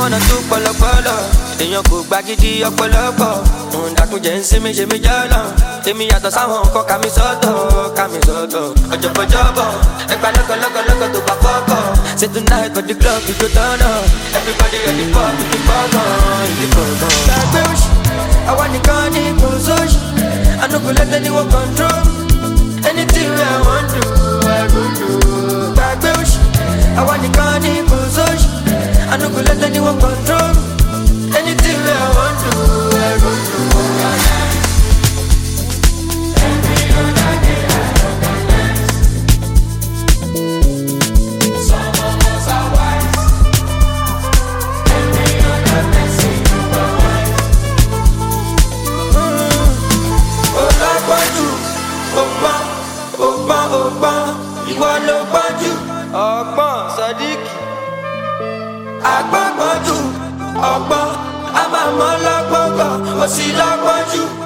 wanna do pọ̀lọpọ̀lọ. Èèyàn kò gba gidi ọ̀pọ̀lọpọ̀. Dàkúnjẹ́ ń sinmi ṣe mí jọ́lọ̀. Èmi yàtọ̀ sáwọn nǹkan ká mi sọ́tọ̀. Ọjọ́bọ̀jọ́bọ̀, ẹgbà lọ́kọ̀lọ́kọ̀ tó bá fọ́kọ̀. Say tonight for the club we go turn up. Everybody ready for the program. Gbàgbé òṣì, àwa nìkan ní kò sóṣì. I no go let anyone control. Anything I want to, I go do. Gbàgbé òṣì, àwa nìkan ní kò sóṣì. I no go let anyone control. Anything I want to, I go do. Every other day I organize. Some of us are wise. Every other blessing over wise. Olọ́gbọ́njú, ọgbọ́n, ìwọ ló gbọ́njú. Ọgbọ́n Sadiq. Agbọ́ngbọ́njú, ọgbọ́n, a máa mọ́ lọ́gbọ́ngbọ́n, ó sì lọ́gbọ́njú.